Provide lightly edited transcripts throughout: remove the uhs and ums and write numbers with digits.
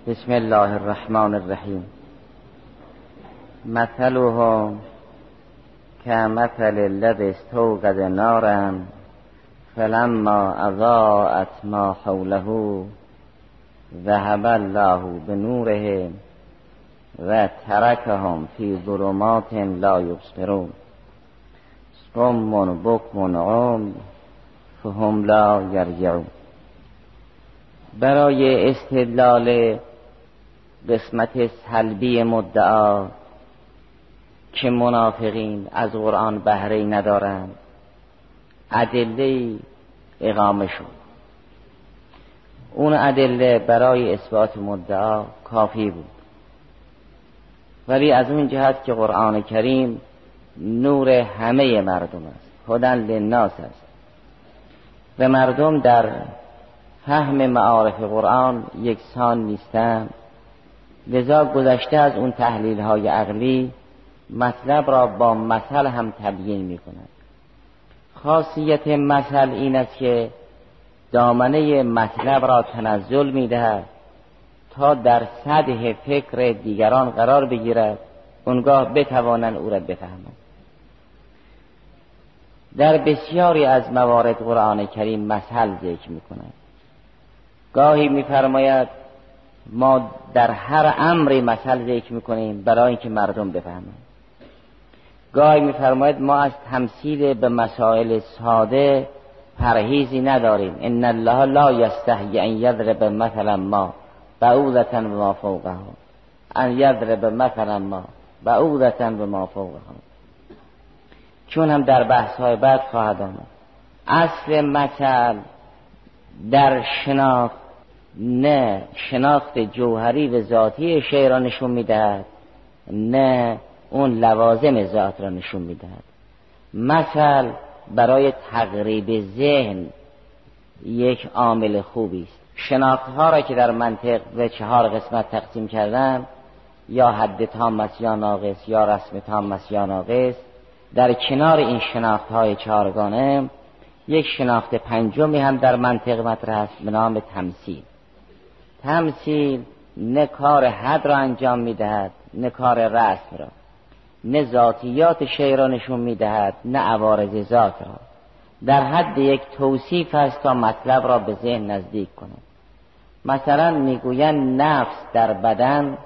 بسم الله الرحمن الرحیم. مثلهم كمثل الذي استوقد نارا فلما اضاءت ما حوله ذهب الله بنورهم و ترکهم فی ظلمات لا یبصرون صم بکم عمی فهم لا یرجعون. برای استدلال قسمت سلبی مدعا که منافقین از قرآن بهره ندارند ادله اقامه شد. اون ادله برای اثبات مدعا کافی بود، ولی از اون جهت که قرآن کریم نور همه مردم است، هدی للناس است و مردم در فهم معارف قرآن یکسان نیستند، لذا گذشته از اون تحلیل های عقلی مطلب را با مثل هم تبیین می کند. خاصیت مثل این است که دامنه مطلب را تنزل می دهد تا در سطح فکر دیگران قرار بگیرد، اونگاه بتوانند او را بفهمند. در بسیاری از موارد قرآن کریم مثل ذکر می کند. گاهی می فرماید ما در هر امری مثل ذکر می کنیم برای اینکه مردم بفهمند. گاهی می فرماید ما از تمثیل به مسائل ساده پرهیزی نداریم. ان الله لا یستحیی ان یضرب مثلا ما بعوضة بما فوقها ان یضرب مثلا ما بعوضة بما فوقها، چون هم در بحث های بعد خواهد آمد. اصل مثل در شناخت نه شناخت جوهری و ذاتی شیء را نشون میدهد، نه اون لوازم ذات را نشون میدهد. مثل برای تقریب ذهن یک عامل خوبی است. شناخت ها را که در منطق به 4 قسمت تقسیم کردم، یا حد تام است یا ناقص، یا رسم تام است یا ناقص، در کنار این شناخت های 4گانه یک شناخت پنجمی هم در منطق مطرح است به نام تمثیل. تمثیل نه کار حد را انجام میدهد، نه کار رسم را، نه ذاتیات شیء را نشون میدهد، نه عوارض ذات را. در حد یک توصیف است تا مطلب را به ذهن نزدیک کند. مثلا میگویند نفس در بدن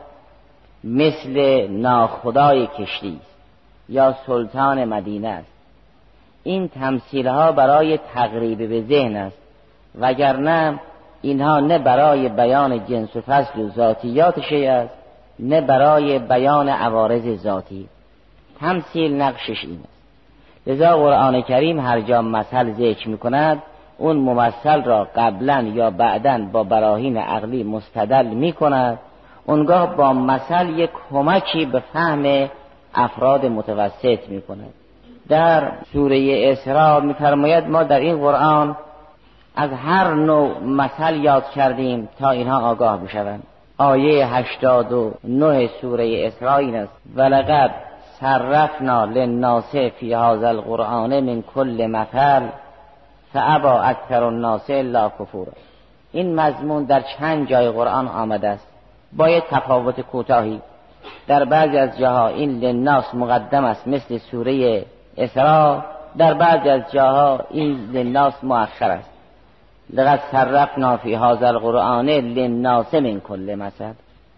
مثل ناخدای کشتی است یا سلطان مدینه است. این تمثیل ها برای تقریب به ذهن است، وگرنه اینها نه برای بیان جنس و فصل و ذاتیات شیء است، نه برای بیان عوارض ذاتی. تمثیل نقشش این است. لذا قرآن کریم هر جا مثل ذکر می کند، اون ممثل را قبلا یا بعدا با براهین عقلی مستدل می کند، اونگاه با مثل یک کمکی به فهم افراد متوسط می کند. در سوره اسراء می فرماید ما در این قرآن از هر نوع مثل یاد کردیم تا اینها آگاه بشوند. آیه 89 سوره اسراء این است: ولقد صرفنا للناس فی هذا القرآن من کل مثل فابی اکثر الناس الا کفورا. این مضمون در چند جای قرآن آمده است با یک تفاوت کوتاهی. در بعضی از جاها این للناس مقدم است مثل سوره اسراء، در بعضی از جاها این للناس مؤخر است. لقد صرفنا فی هذا القرآن للناس من کل مثل.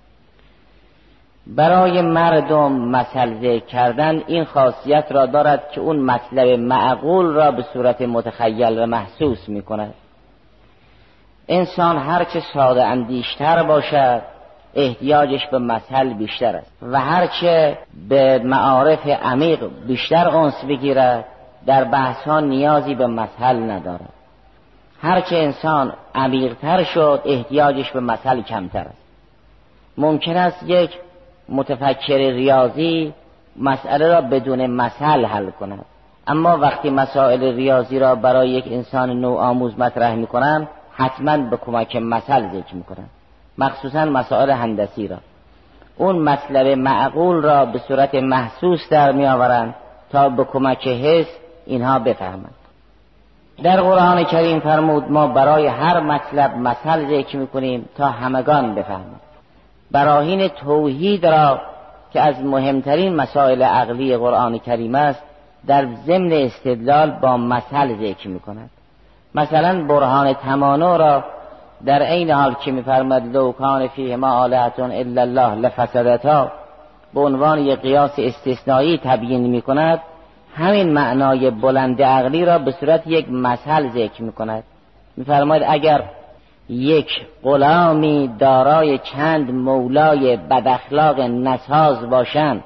برای مردم مثل ذکر کردن این خاصیت را دارد که اون مطلب معقول را به صورت متخیل و محسوس می کند. انسان هرچه ساده اندیشتر باشد احتیاجش به مثل بیشتر است و هرچه به معارف عمیق بیشتر انس بگیرد در بحث ها نیازی به مثل ندارد. هرچه انسان عمیق‌تر شد احتیاجش به مثل کمتر است. ممکن است یک متفکر ریاضی مسئله را بدون مثل حل کند، اما وقتی مسائل ریاضی را برای یک انسان نوآموز مطرح می‌کنند حتما به کمک مثل ذکر می‌کنند، مخصوصا مسائل هندسی را. اون مطلب معقول را به صورت محسوس در می‌آورند تا به کمک حس اینها بفهمند. در قرآن کریم فرمود ما برای هر مطلب مثل ذکر می‌کنیم تا همگان بفهمند. براهین توحید را که از مهمترین مسائل عقلی قرآن کریم است در ضمن استدلال با مثل ذکر می‌کند. مثلا برهان تمانع را در عین حال که می‌فرماید لو کان فیهما آلهة الا الله لفسدتا به عنوان یک قیاس استثنایی تبیین می‌کند، همین معنای بلند عقلی را به صورت یک مثل ذکر می‌کند. می‌فرماید اگر یک غلامی دارای چند مولای بداخلاق نساز باشند،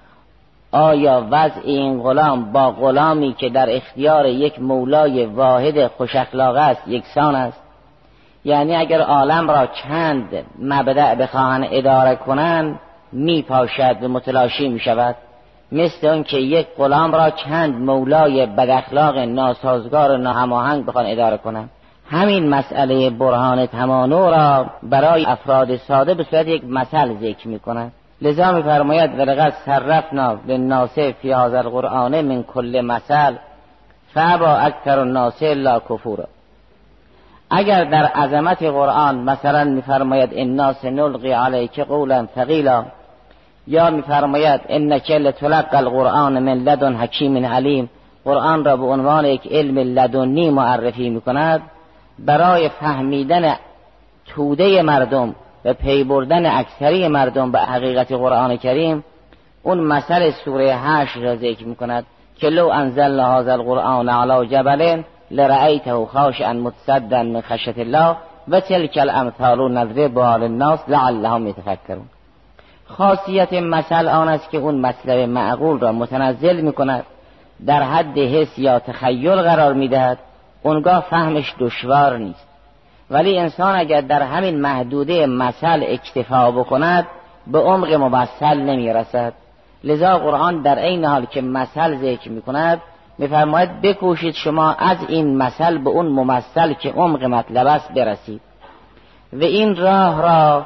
آیا وضع این غلام با غلامی که در اختیار یک مولای واحد خوش اخلاق است یکسان است؟ یعنی اگر عالم را چند مبدأ بخواهند اداره کنند می پاشد و متلاشی می شود، مثل اون که یک غلام را چند مولای بداخلاق ناسازگار و ناهماهنگ بخوان اداره کنند. همین مسئله برهان تمانع را برای افراد ساده به صورت یک مثل ذکر می کند. لذا می فرماید ولقد صرفنا للناس فی هذا القرآن من کل مثل فابی اکثر الناس الا کفورا. اگر در عظمت قرآن مثلا می فرماید انا سنلقی علیک قولا ثقیلا، یا می فرماید انک لتلقی القرآن من لدن حکیم علیم، قرآن را به عنوان یک علم لدنی معرفی می کند، برای فهمیدن توده مردم و پی بردن اکثری مردم به حقیقت قرآن کریم اون مثل سوره 8 را ذکر می کند که لو انزلنا هذا القرآن علی جبل لرأیته خاشعا متصدعا من خشیة الله و تلک الامثال نضربها للناس لعلهم یتفکرون. خاصیت مثل آن است که اون مطلب معقول را متنزل می کند، در حد حس یا تخیل قرار می دهد، اونگاه فهمش دشوار نیست. ولی انسان اگر در همین محدوده مثل اکتفا بکند به عمق مبسل نمی رسد. لذا قرآن در این حال که مثل ذکر می کند می فرماید بکوشید شما از این مثل به اون ممثل که عمق مطلب است برسید. و این راه را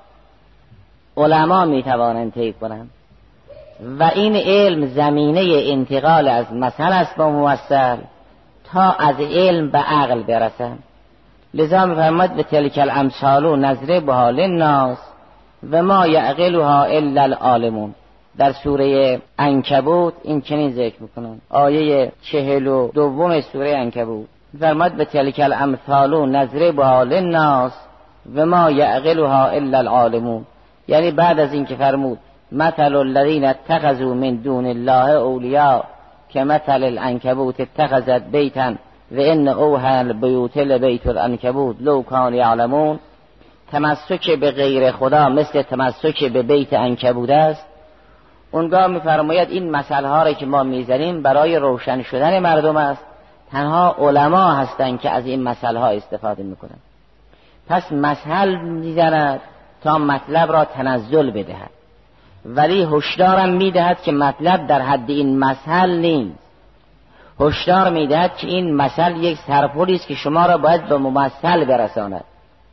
علما می توانند طی کنند و این علم زمینه انتقال از مثل است با ممثل تا از علم به عقل برسند. لذا می‌فرماید به تلک الامثال نضربها للناس و ما یعقلها الا العالمون. در سوره عنکبوت این چنین ذکر می‌کنن، آیه 42 سوره عنکبوت می‌فرماید به تلک الامثال نضربها للناس و ما یعقلها الا العالمون. یعنی بعد از این که فرمود مثل الذین اتخذوا من دون الله اولیاء کمثل العنکبوت اتخذت بیتا و ان اوهن البیوت لبیت العنکبوت لو کانوا یعلمون، تمسک به غیر خدا مثل تمسک به بیت عنکبوت است. اونگاه می‌فرماید این مسئله ها را که ما می‌زنیم برای روشن شدن مردم است، تنها علما هستند که از این مسئله ها استفاده می‌کنند. پس مثل می‌زند تا مطلب را تنزل بدهد، ولی هشدارم می‌دهد که مطلب در حد این مثل نیست. هشدار می‌دهد که این مثل یک سرپلی است که شما را باید به ممثل برساند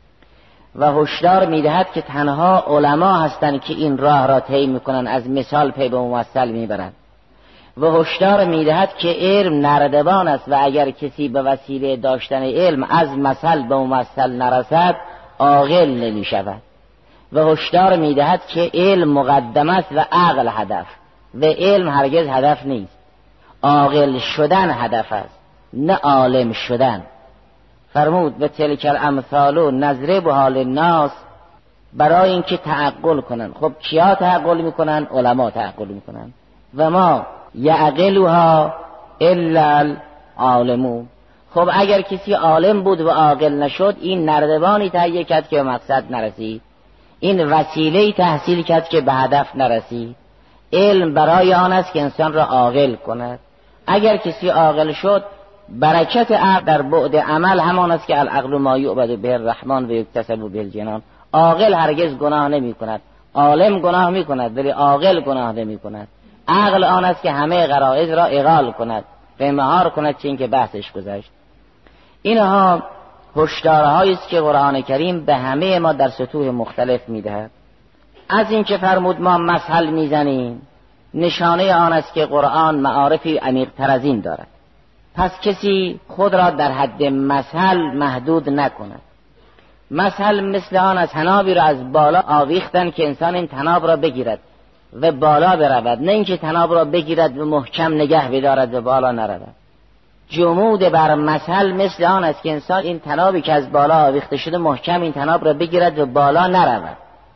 و هشدار می‌دهد که تنها علما هستند که این راه را طی می‌کنند، از مثال پی به ممثل می‌برند. و هشدار می‌دهد که علم نردبان است و اگر کسی به وسیله داشتن علم از مثل به ممثل نرسد عاقل نمی‌شود. و هشدار می‌دهد که علم مقدم است و عقل هدف، و علم هرگز هدف نیست. عاقل شدن هدف است، نه عالم شدن. فرمود به تلک الامثال نضربها للناس، برای اینکه تعقل کنن. خب کیا تعقل میکنن؟ علما تعقل میکنن. و ما یعقلها الا العالمون. خب اگر کسی عالم بود و عاقل نشد، این نردبانی تهیه کرد که به مقصد نرسید، این وسیله تحصیل کرد که به هدف نرسید. علم برای آن است که انسان را عاقل کند. اگر کسی عاقل شد، برکت عقل در بعد عمل همان است که العقل ما یعبد به الرحمن و یکتسب به الجنان. عاقل هرگز گناه نمی کند، عالم گناه می کند ولی عاقل گناه نمی کند. عقل آن است که همه غرایز را اغال کند و مهار کند، چون که بحثش گذشت. اینها هشدارهایی است که قرآن کریم به همه ما در سطوح مختلف میدهد. از این که فرمود ما مثل میزنیم، نشانه آن است که قرآن معارفی عمیق‌تر از این دارد. پس کسی خود را در حد مثل محدود نکند. مثل مثل آن از تنابی را از بالا آویختن که انسان این تناب را بگیرد و بالا برود، نه اینکه تناب را بگیرد و محکم نگه بدارد و بالا نرود. جمود بر مثل مثل آن است که انسان این تنابی که از بالا آویخته شده محکم این تناب را بگیرد و بالا نرود.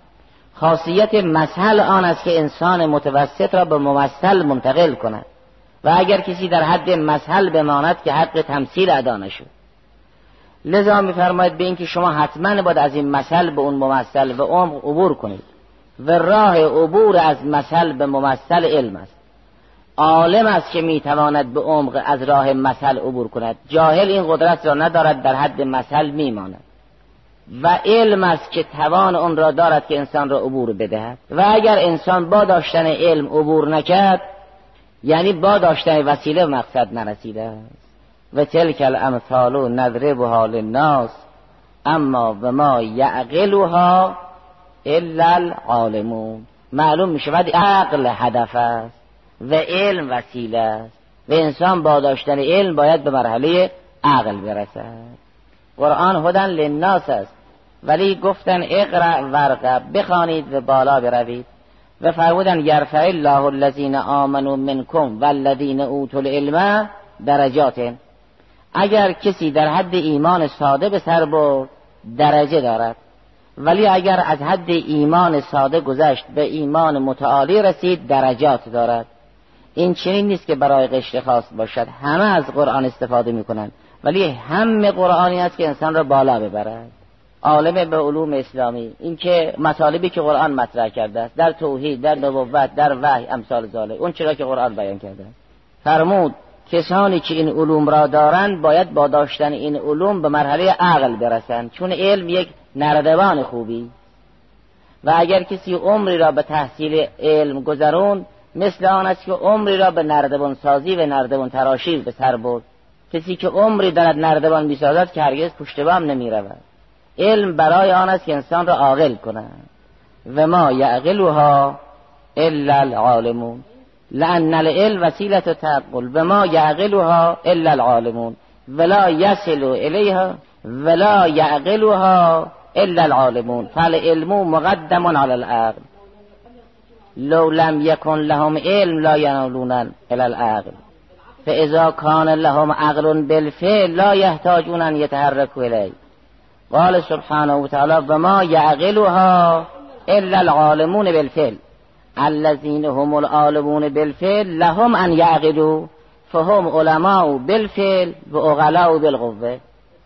خاصیت مثل آن است که انسان متوسط را به ممثل منتقل کند و اگر کسی در حد مثل بماند که حق تمثیل ادا نشد. لذا می‌فرماید به این که شما حتما باید از این مثل به اون ممثل و عمق عبور کنید و راه عبور از مثل به ممثل علم است. عالم است که میتواند به عمق از راه مثل عبور کند، جاهل این قدرت را ندارد، در حد مثل میماند. و علم است که توان اون را دارد که انسان را عبور بدهد. و اگر انسان با داشتن علم عبور نکرد، یعنی با داشتن وسیله مقصد نرسیده است. و تلک الامثال نضربها للناس اما و ما یعقلها الا العالمون. معلوم می شود عقل هدف است و علم وسیله است و انسان با داشتن علم باید به مرحله عقل برسد. قرآن هدن للناس است، ولی گفتن اقرأ ورقه، بخوانید و بالا بروید. و فرمودن یرفع الله الذین آمنوا منکم والذین اوتوا العلم درجات. اگر کسی در حد ایمان ساده به سر برد درجه دارد، ولی اگر از حد ایمان ساده گذشت به ایمان متعالی رسید درجات دارد. این چنین نیست که برای قشر خاص باشد، همه از قرآن استفاده میکنند، ولی همه قرآنی است که انسان را بالا ببرد. عالم به علوم اسلامی، این که مطالبی که قرآن مطرح کرده است در توحید، در نبوت، در وحی، امثال ذالک، اون چرا که قرآن بیان کرده است. فرمود کسانی که این علوم را دارند باید با داشتن این علوم به مرحله عقل برسند، چون علم یک نردبان خوبی و اگر کسی عمری را به تحصیل علم گذرون مثل آن است که عمری را به نردبان سازی و نردبان تراشی به سر برد. کسی که عمری دارد نردبان می‌سازد که هرگز پشت بام نمی‌رود. علم برای آن است که انسان را عاقل کند و ما یعقلها الا العالمون لأن العلم وسیله تعقل و ما یعقلها الا العالمون ولا یصل الیها ولا یعقلها الا العالمون فالعلم مقدم علی العقل لو لم یکن لهم علم لا ینالون الی العقل فاذا کان لهم عقل بالفعل لا یحتاجون ان یتحرکوا الیه. قال سبحانه و تعالی و ما یعقلها الا العالمون بالفعل الذين هم العالمون بالفعل لهم ان يعقلوا فهم علماء بالفعل و عقلاء بالقوه.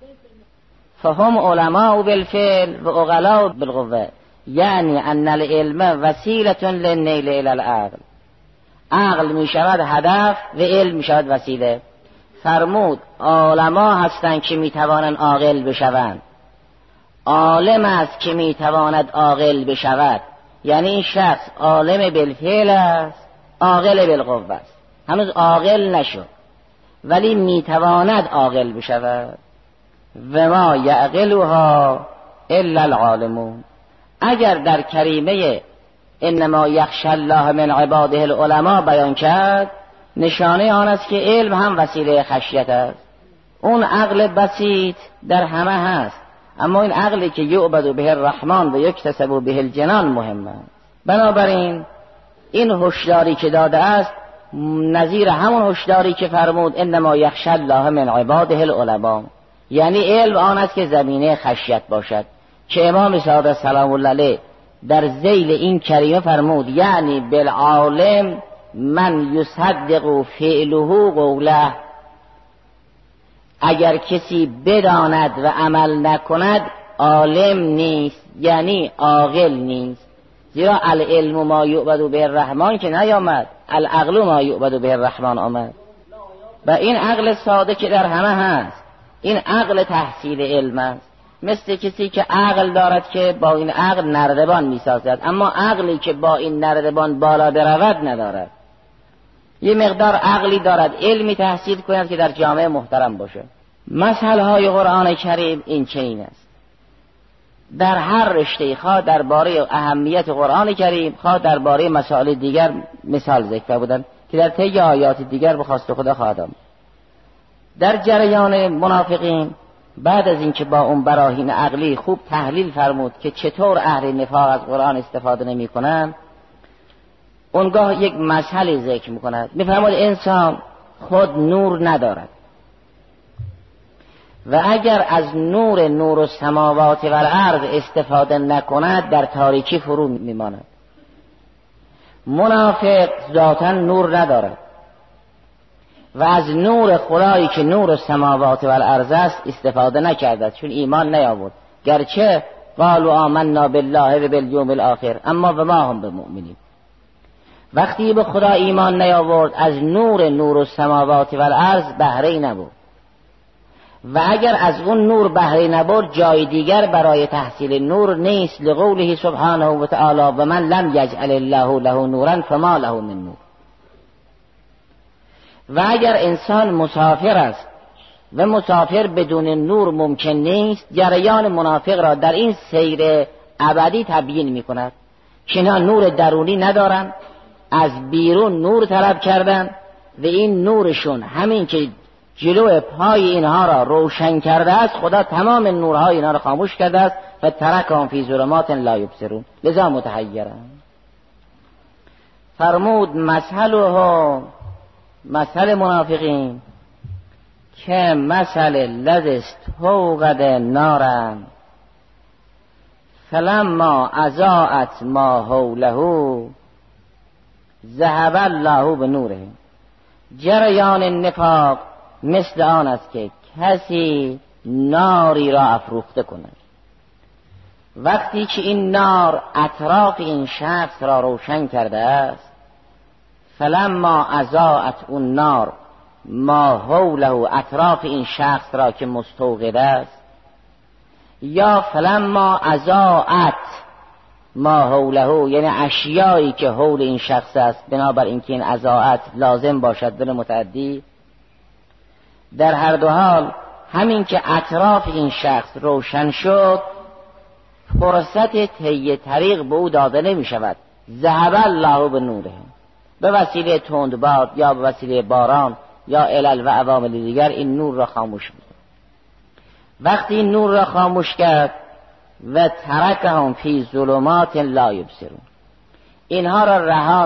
فهم علماء بالفعل و عقلاء بالقوه یعنی ان العلم وسیله للنیل الى العقل. عقل می شود هدف و علم می شود وسیله. فرمود علما هستند که می توانند عاقل بشوند، عالم است که می تواند عاقل بشود. یعنی این شخص عالم بالفعل است، عاقل بالقوه است، هنوز عاقل نشد ولی می تواند عاقل بشود. و ما یعقلها الا العالمون. اگر در کریمه انما یخشی الله من عباده العلماء بیان کرد، نشانه آن است که علم هم وسیله خشیت است. اون عقل بسیط در همه هست، اما این عقلی که یعبد به الرحمن و یکتسب به الجنان مهم است. بنابراین این هشداری که داده است نظیر همون هشداری که فرمود انما یخشی الله من عباده العلماء، یعنی علم آن است که زمینه خشیت باشد. که امام صادق سلام الله علیه در ذیل این کریمه فرمود یعنی بالعالم من یصدق فعله قوله. اگر کسی بداند و عمل نکند عالم نیست، یعنی عاقل نیست. زیرا العلم ما یعبد به الرحمن که نیامد، العقل ما یعبد به الرحمن آمد. و این عقل ساده که در همه هست، این عقل تحصیل علم است. مثل کسی که عقل دارد که با این عقل نردبان میسازد، اما عقلی که با این نردبان بالا برود ندارد. یه مقدار عقلی دارد، علمی تحصیل کند که در جامعه محترم باشه. مسئله های قرآن کریم این چنین است. در هر رشته، خواه درباره اهمیت قرآن کریم، خواه درباره مسائل دیگر مثال ذکر بودن که در طی آیات دیگر به خواست خدا خواهد آمد. در جریان منافقین بعد از اینکه با اون براهین عقلی خوب تحلیل فرمود که چطور اهل نفاق از قرآن استفاده نمی کنن، اونگاه یک مسئله ذکر میکند. میفرماد انسان خود نور ندارد و اگر از نور السماوات و الارض استفاده نکند در تاریکی فرو میماند. منافق ذاتاً نور ندارد و از نور خدایی که نور السماوات و الارض است استفاده نکرده، چون ایمان نیاورد. گرچه قالوا آمنا بالله و بالیوم الاخر اما و ما هم بمؤمنین. وقتی به خدا ایمان نیاورد از نور السماوات و الارض بهره نبرد و اگر از اون نور بهره نبرد جای دیگر برای تحصیل نور نیست. لقوله سبحانه و تعالی و من لم یجعل الله له نورا فما له من نور. و اگر انسان مسافر است و مسافر بدون نور ممکن نیست، جریان منافق را در این سیر ابدی تبیین می کند که اینا نور درونی ندارن، از بیرون نور طلب کردن و این نورشون همین که جلو پای اینها را روشن کرده است، خدا تمام نورهای اینها را خاموش کرده است و ترکهم فی ظلمات لا یبصرون لذا متحیرن. فرمود مثل منافقین که مثل الذی استوقد نارا فلما اضاءت ما حوله ذهب الله بنوره. جریان نفاق مثل آن است که کسی ناری را افروخته کند، وقتی که این نار اطراف این شخص را روشن کرده است، فلما اضاءت اون نار ما حوله اطراف این شخص را که مستوقد است، یا فلما اضاءت ما حوله یعنی اشیایی که حول این شخص است، بنابر اینکه این اضاءت لازم باشد بل متعدی. در هر دو حال همین که اطراف این شخص روشن شد، فرصت طی طریق به او داده نمی شود. ذهب الله بنوره، به وسیله تندباد یا به وسیله باران یا علل و عوامل دیگر این نور را خاموش بود. وقتی این نور را خاموش کرد و ترکهم فی ظلمات لا یبصرون، اینها را رها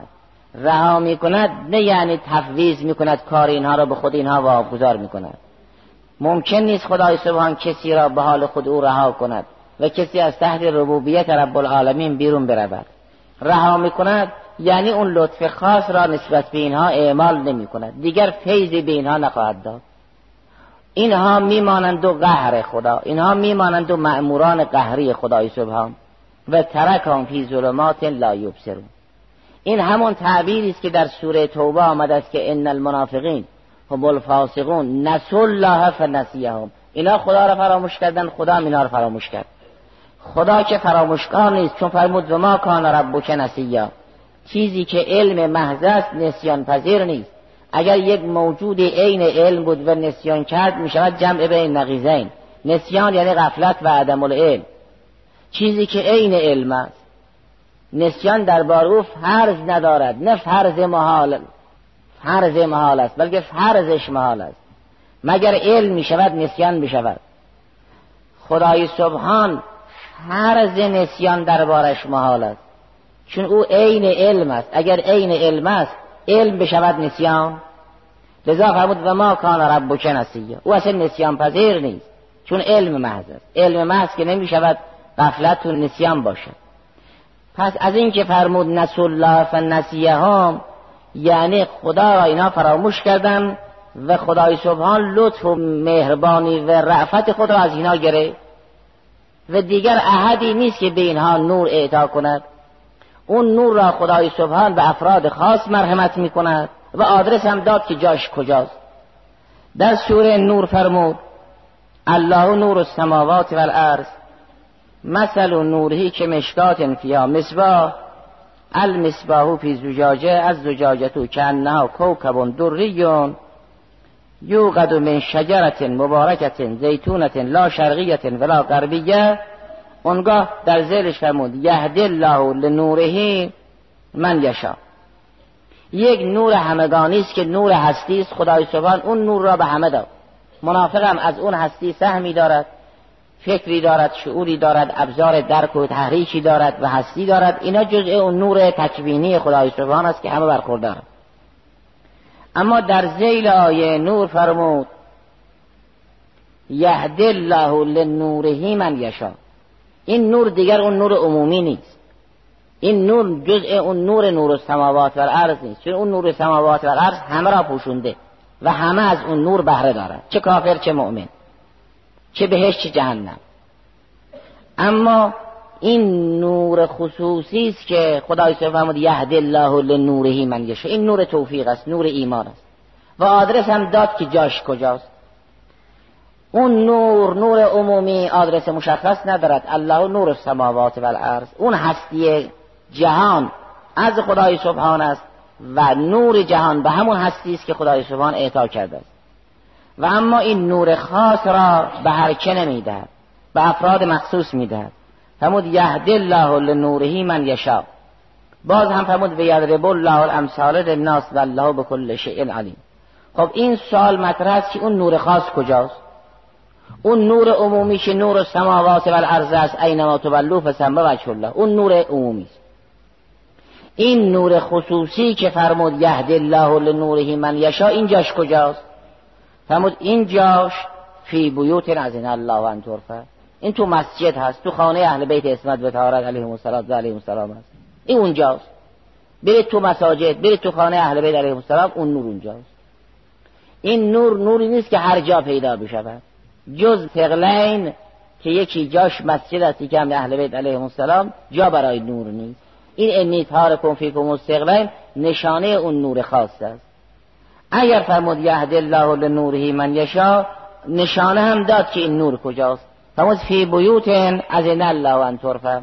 می کند نه یعنی تفویض می کند کار اینها را به خود اینها واگذار می کند. ممکن نیست خدای سبحان کسی را به حال خود او رها کند و کسی از تحت ربوبیت رب العالمین بیرون برود. رها می کند یعنی اون لطف خاص را نسبت به اینها اعمال نمی کند، دیگر فیضی به اینها نخواهد داد. اینها میمانند و قهر خدا، اینها میمانند و مأموران قهری خدای سبحان. و ترکهم فی ظلمات لا یبصرون. این همون تعبیری است که در سوره توبه آمده است که ان المنافقین هم الفاسقون نسوا الله فنسیهم. اینا خدا را فراموش کردن، خدا هم اینا را فراموش کرد. خدا که فراموشکار نیست، چون فرمود و ما کان ربک نسیا. چیزی که علم محض است نسیان پذیر نیست. اگر یک موجود عین علم بود و نسیان کرد، می شود جمع بین نقیضین. نسیان یعنی غفلت و عدم العلم. چیزی که عین علم است نسیان درباره او فرض ندارد، نه فرض محال است بلکه فرضش محال است. مگر علم می شود نسیان می شود. خدای سبحان فرض نسیان دربارش محال است، چون او عین علم است. اگر عین علم است علم بشود نسیان. لذا فرمود و ما کان ربک نسیا. او اصلا نسیان پذیر نیست، چون علم محض است. علم محض که نمی شود غفلت و نسیان باشد. پس از این که فرمود نسوا الله فنسیهم، یعنی خدا را اینا فراموش کردن و خدای سبحان لطف و مهربانی و رأفت خود را از اینا گرفت و دیگر احدی نیست که به اینها نور اعطا کند. اون نور را خدای سبحان به افراد خاص مرحمت می کند و آدرس هم داد که جاش کجاست. در سوره نور فرمود الله نور السماوات والارض مثل نوره که مشکات فیها مصباح المصباح فی زجاجه از زجاجه کانها کوکب دری یوقد من شجرة مبارکة زیتونة لا شرقیة ولا غربیة. اونگاه در ذیلش فرمود یهدی الله لنوره من یشاء. یک نور همگانی است که نور هستی است. خدای سبحان اون نور را به همه داد. منافق هم از اون هستی سهمی دارد، فکری دارد، شعوری دارد، ابزار درک و تحریکی دارد و هستی دارد. اینا جزء اون نور تکوینی خدای سبحان است که همه برخوردارند. اما در ذیل آیه نور فرمود یهدی الله لنوره من یشاء. این نور دیگر اون نور عمومی نیست، این نور جزء اون نور السماوات و الارض نیست، چون اون نور سماوات و الارض همه را پوشونده و همه از اون نور بهره دارد، چه کافر چه مؤمن، چه بهشت چه جهنم. اما این نور خصوصی است که خدای سبحانه فرمود یهدی الله لنوره من یشاء. این نور توفیق است، نور ایمان است و آدرس هم داد که جاش کجاست. اون نور عمومی آدرس مشخص ندارد. الله نور السماوات و الارض، اون هستی جهان از خدای سبحان است و نور جهان به همون هستی است که خدای سبحان اعطا کرده است. و اما این نور خاص را به هر که نمیدهد، به افراد مخصوص میدهد. فرمود یهدی الله لنوره من یشاء. باز هم فرمود و یضرب الله الامثال للناس والله بكل شیء علیم. خب این سوال مطرح است که اون نور خاص کجاست؟ اون نور عمومی که نور السماوات و الارض است، اینما تولوا فثم وجه الله، اون نور عمومی است. این نور خصوصی که فرمود یهدی الله لنوره من یشاء، این جاش کجاست؟ فرمود این جاش فی بیوت اذن الله ان ترفع. این تو مسجد هست، تو خانه اهل بیت عصمت و طهارت علیهم السلام هست. این اونجاست. برید تو مساجد، برید تو خانه اهل بیت علیهم السلام، اون نور اونجاست. این نوری نیست که هر جا پیدا بشود، جز ثقلین که یکی جاش مسجد است، که هم اهل بیت علیهم السلام، جا برای نور نیست. این انی طارکم فیکم الثقلین نشانه اون نور خاص است. اگر فرمود یهدی الله لنوره من یشاء، نشانه هم داد که این نور کجاست. فرمود فی بیوت اذن الله ان ترفع.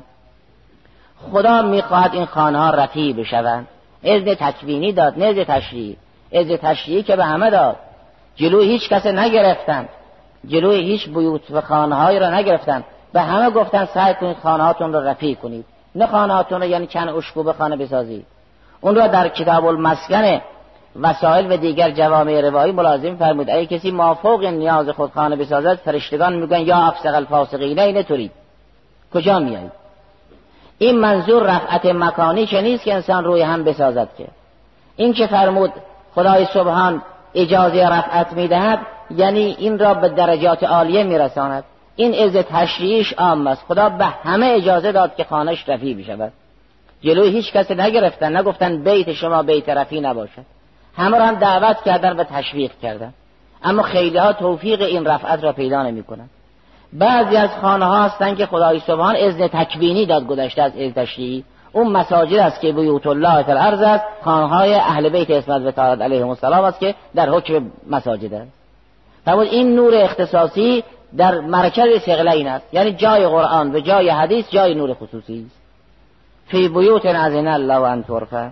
خدا میخواهد این خانه ها رفیع بشوند. اذن تکوینی داد، نه اذن تشریعی. اذن تشریعی که به همه داد، جلوی هیچ کس نگرفتن، جلوی هیچ بیوت و خانه هایی را نگرفتن، به همه گفتن سعی کنید خانه هاتون را رفیع کنید. نه خانه هاتون را یعنی چند اشکوبه خانه بسازید. اون را در کتاب المسکن وسائل و دیگر جوامع روایی ملازم فرمود اگه کسی مافوق نیاز خود خانه بسازد، فرشتگان میگن یا افسق الفاسقین این ترید، کجا میایید؟ این منظور رفعت مکانی که نیست که انسان روی هم بسازد، که این که فرمود خدای سبحان اجازه رفعت میدهد یعنی این را به درجات عالیه میرساند. این از تشریعش عام است، خدا به همه اجازه داد که خانهش رفیع بشود. جلوی هیچ کس نگرفتن، نگفتن بیت شما بیت رفیع نباشد، همه را هم دعوت کردن و تشویق کردن. اما خیلی ها توفیق این رفعت را پیدا نمی کنند. بعضی از خانه ها هستند که خدای سبحان اذن تکوینی داد گذشته از اذن تشریعی. اون مساجد است که بیوت الله فی الارض است، خانه های اهل بیت عصمت و طهارت علیهم السلام است که در حکم مساجد است. فرمود این نور اختصاصی در مرکز ثقلین است، یعنی جای قرآن و جای حدیث جای نور خصوصی است. فی بیوت اذن الله ان ترفع.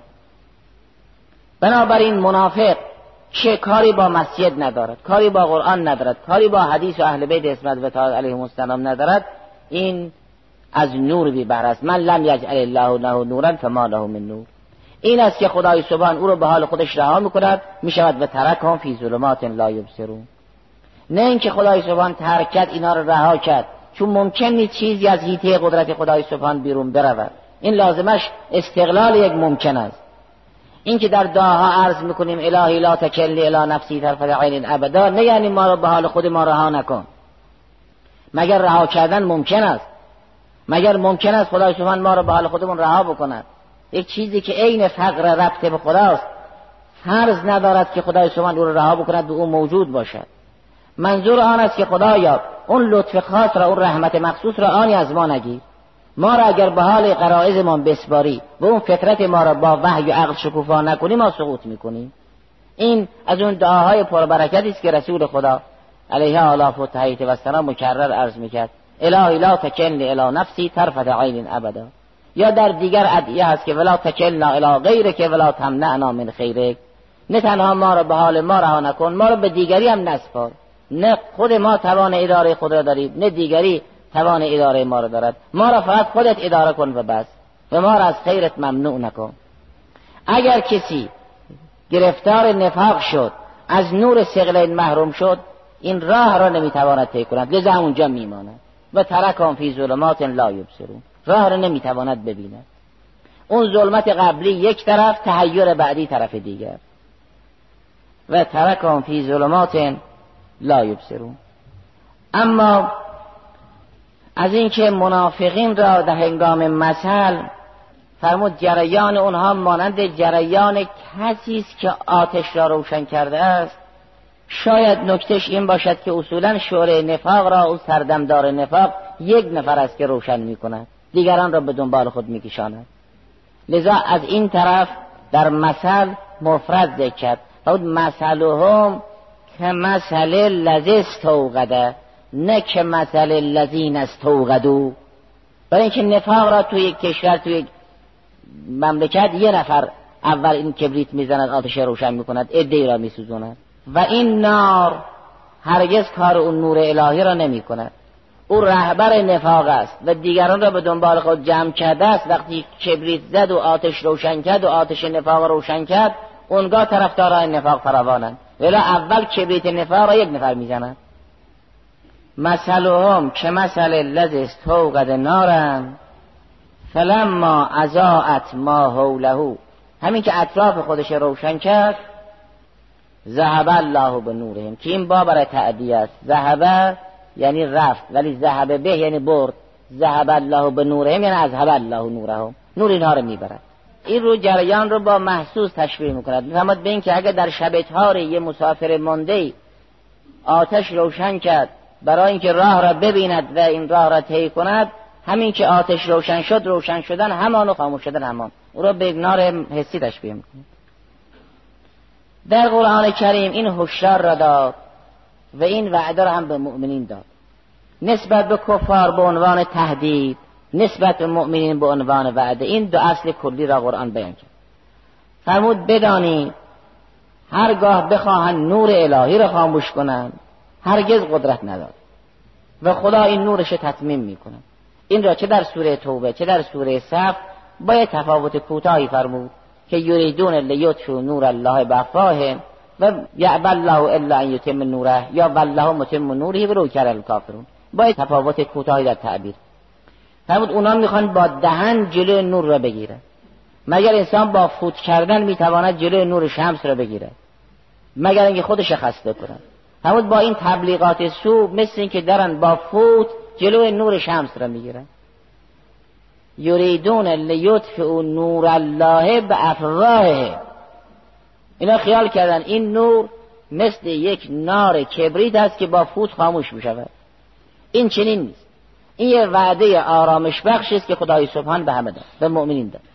بنابراین منافق که کاری با مسجد ندارد، کاری با قرآن ندارد، کاری با حدیث و اهل بیت عصمت و طهارت علیهم السلام ندارد، این از نور بی بهره است. من لم یجعل الله له نورا فما له من نور. این است که خدای سبحان او را به حال خودش رها میکند، میشود و ترکهم فی ظلمات لا یبصرون. نه اینکه خدای سبحان ترک کرد اینا را رها کرد، چون ممکن نیست چیزی از حیطه قدرت خدای سبحان بیرون برود. این لازمش استقلال یک ممکن است. این که در دعاها عرض میکنیم الهی لا تکلنی الی نفسی طرفة عین ابدا، نه یعنی ما را به حال خود ما رها نکن. مگر رها کردن ممکن است؟ مگر ممکن است خدای سبحان ما را به حال خودمون رها بکند؟ یک چیزی که عین فقر ربط به خداست فرض ندارد که خدای سبحان او را رها بکند و او موجود باشد. منظور آن است که خدایا اون لطف خاص را، اون رحمت مخصوص را آنی از ما نگیر. ما را اگر به حال غرایزمان بسپاری و اون فطرت ما را با وحی و عقل شکوفا نکنی، ما سقوط میکنیم. این از اون دعاهای پربرکتی است که رسول خدا علیه آلاف و تحییت و سلام مکرر عرض میکرد الهی لا تکلنی الی نفسی طرفة عین ابدا. یا در دیگر ادعیه هست که ولا تکلنا الی غیرک ولا تمنعنا من خیرک. نه تنها ما را به حال ما رها نکن، ما را به دیگری هم نسپار. نه خود ما توان اداره خود را داریم، نه دیگری توان اداره ما را دارد. ما را فقط خودت اداره کن و بس، و ما را از خیرت ممنوع نکن. اگر کسی گرفتار نفاق شد، از نور ثقلین محروم شد، این راه را نمیتواند طی کند، لذا اونجا میماند. و ترکهم فی ظلمات لا یبصرون، راه را نمیتواند ببیند. اون ظلمت قبلی یک طرف، تحیر بعدی طرف دیگر. و ترکهم فی ظلمات لا یبصرون. اما از اینکه منافقین را در هنگام مثل فرمود جریان اونها مانند جریان کسی است که آتش را روشن کرده است. شاید نکتهش این باشد که اصولا شعله نفاق را او سردمدار نفاق یک نفر است که روشن می کند، دیگران را به دنبال خود می کشاند. لذا از این طرف در مثل مفرد ذکر کرد، فرمود مثلهم که مثل الذی استوقد، نه که مثل الذین استوقدوا. برای اینکه نفاق را توی یک کشور، توی یک مملکت یه نفر اول این کبریت میزند، آتش روشن میکند، عده‌ای را میسوزاند. و این نار هرگز کار اون نور الهی را نمی کند. او رهبر نفاق است و دیگران را به دنبال خود جمع کرده است. وقتی کبریت زد و آتش روشن کرد و آتش نفاق روشن کرد، اونگاه طرفداران نفاق فراوانند، ولی اول کبریت نفاق را یک نفر میزند. مثلهم که مثل الذی استوقد نارا فلما اضاءت ما حوله، همین که اطراف خودش روشن کرد، ذهب الله بنورهم، که این با برای تعدیه است. ذهب یعنی رفت، ولی ذهب به یعنی برد. ذهب الله بنورهم یعنی اذهب الله نورهم، نور اینها رو میبرد. این رو جریان رو با محسوس تشبیه میکند. میفهمد به این که اگر در شب تار یه مسافر مانده آتش روشن کرد برای اینکه راه را ببیند و این راه را طی کند، همین که آتش روشن شد، روشن شدن همان و خاموش شدن همان، او را به نار حسی تشبیه میکند. در قرآن کریم این هشدار را داد و این وعده را هم به مؤمنین داد، نسبت به کفار به عنوان تهدید، نسبت به مؤمنین به عنوان وعده. این دو اصل کلی را قرآن بیان کرد. فرمود بدانید هرگاه بخواهند نور الهی را خاموش کنند، هرگز قدرت ندارد و خدا این نورش تتمیم میکنه. این را چه در سوره توبه چه در سوره صف با یک تفاوت کوتاهی فرمود که یریدون لیطفئوا نور الله بافواههم و یأبی الله الا ان یتم نوره، یا والله متم نوره ولو کره الکافرون، با یک تفاوت کوتاهی در تعبیر. فرمود اونا میخوان با دهن جلوی نور را بگیرن، مگر انسان با فوت کردن میتواند جلوی نور شمس را بگیره؟ مگر اینکه خودش خسته کنه. فرمود با این تبلیغات سو مثل این که دارن با فوت جلوی نور شمس را میگیرن. یریدون لیطفئوا نور الله بافواههم، اینا خیال کردن این نور مثل یک نار کبریت است که با فوت خاموش میشود. این چنین نیست. این یه وعده آرامش بخش است که خدای سبحان به همه داد، به مؤمنین داد.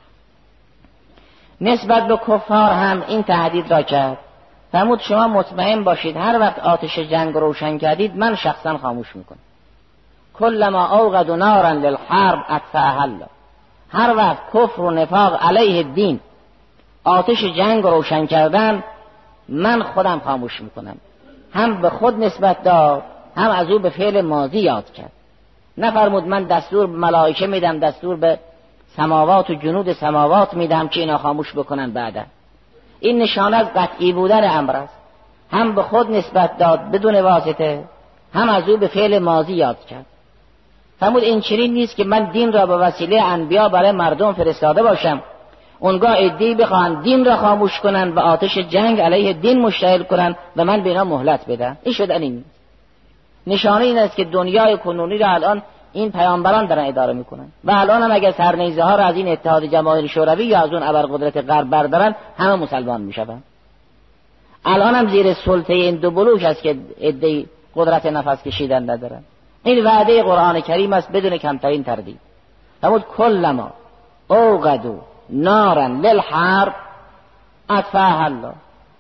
نسبت به کفار هم این تهدید را کرد. فرمود شما مطمئن باشید هر وقت آتش جنگ روشن کردید من شخصا خاموش میکنم. کلما اوقدوا نارا للحرب اطفأها الله، هر وقت کفر و نفاق علیه الدین آتش جنگ روشن کردن، من خودم خاموش میکنم. هم به خود نسبت داد، هم از او به فعل ماضی یاد کرد. نفرمود من دستور ملائکه میدم، دستور به سماوات و جنود سماوات میدم که اینا خاموش بکنن بعدا. این نشانه از قطعی بودن امر است. هم به خود نسبت داد بدون واسطه، هم از او به فعل ماضی یاد کرد. فرمود این چنین نیست که من دین را به وسیله انبیا برای مردم فرستاده باشم، اونگاه عده‌ای بخواهند دین را خاموش کنند و آتش جنگ علیه دین مشتعل کنند و من به اینا مهلت بدم. این شدن این نشانه این است که دنیای کنونی را الان این پیامبران دارن اداره میکنن و الان هم اگر سرنیزه ها را از این اتحاد جماهیر شوروی یا از اون ابرقدرت غرب بردارن، همه مسلمان میشوند. الان هم زیر سلطه این دو بلوک است که عده‌ای قدرت نفس کشیدن ندارن. این وعده قرآن کریم است بدون کمترین تردید. فرمود کلما اوقدوا نارا للحرب اطفأها الله،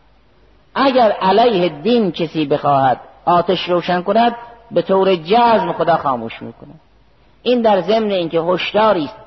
اگر علیه دین کسی بخواهد آتش روشن کند به طور جزم خدا خاموش میکنه. این در ضمن اینکه هشداری است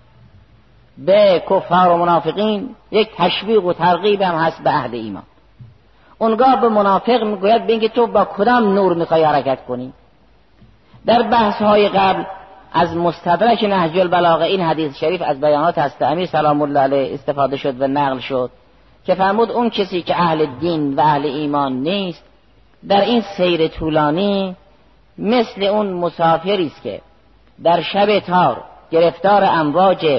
به کفار و منافقین، یک تشویق و ترغیب هم هست به اهل ایمان. اونگاه به منافق میگوید به اینکه تو با کدام نور میخوای حرکت کنی. در بحث های قبل از مستدرک نهج البلاغه این حدیث شریف از بیانات حضرت امیر سلام الله علیه استفاده شد و نقل شد که فرمود اون کسی که اهل دین و اهل ایمان نیست در این سیر طولانی مثل اون مسافری است که در شب تار گرفتار امواج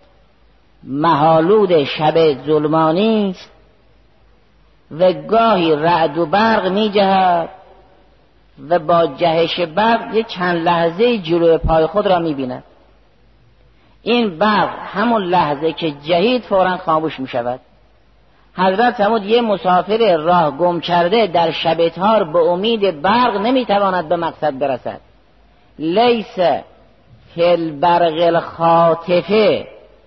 مهالود شب ظلمانی است و گاهی رعد و برق می جهد و با جهش برق یک چند لحظه جلوی پای خود را می بیند. این برق همون لحظه که جهید فوراً خاموش می شود. حضرت فرمود یه مسافر راه گم کرده در شب تار به امید برق نمی تواند به مقصد برسد. لیس فی البرق الخاطفه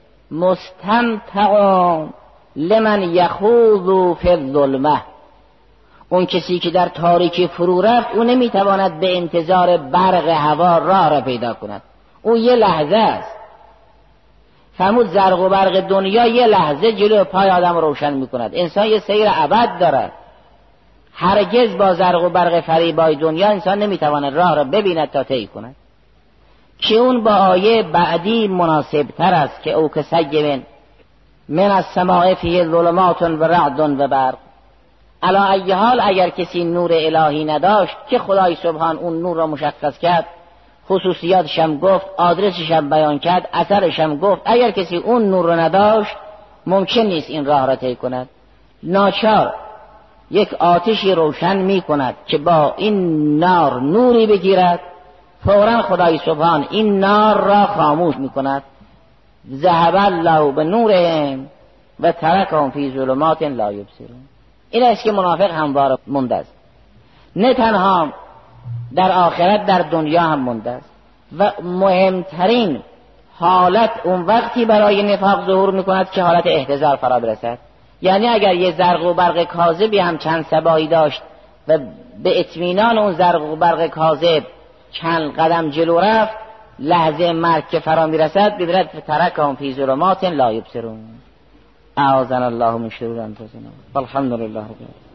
مستمتع لمن یخوض فی الظلمه. اون کسی که در تاریکی فرو رفت او نمی تواند به انتظار برق هوا راه را پیدا کند. او یه لحظه است. فرمود زرق و برق دنیا یه لحظه جلو پای آدم روشن می کند. انسان یه سیر ابد دارد. هرگز با زرق و برق فریبای دنیا انسان نمی تواند راه را ببیند تا طی کند. که اون با آیه بعدی مناسب تر است که او که سیبن من السماء فیه ظلمات و رعد و برق. علی ای حال اگر کسی نور الهی نداشت که خدای سبحان اون نور را مشخص کرد، خصوصیاتش هم گفت، آدرسش هم بیان کرد، اثرش هم گفت، اگر کسی اون نور را نداشت ممکن نیست این راه را طی کند. ناچار یک آتشی روشن می کند که با این نار نوری بگیرد، فوراً خدای سبحان این نار را خاموش می کند. ذهب الله بنورهم و ترکهم فی ظلمات لا یبصرون. این است که منافق همواره مونده است، نه تنها در آخرت در دنیا هم مونده است. و مهمترین حالت اون وقتی برای نفاق ظهور میکند که حالت احتضار فرا برسد. یعنی اگر یه زرق و برق کاذبی هم چند صباحی داشت و به اطمینان اون زرق و برق کاذب چند قدم جلو رفت، لحظه مرگ که فرا میرسد بدرد ترکهم فی ظلمات لا یبصرون. اعاذنا الله من شرور انفسنا والحمد لله رب العالمین.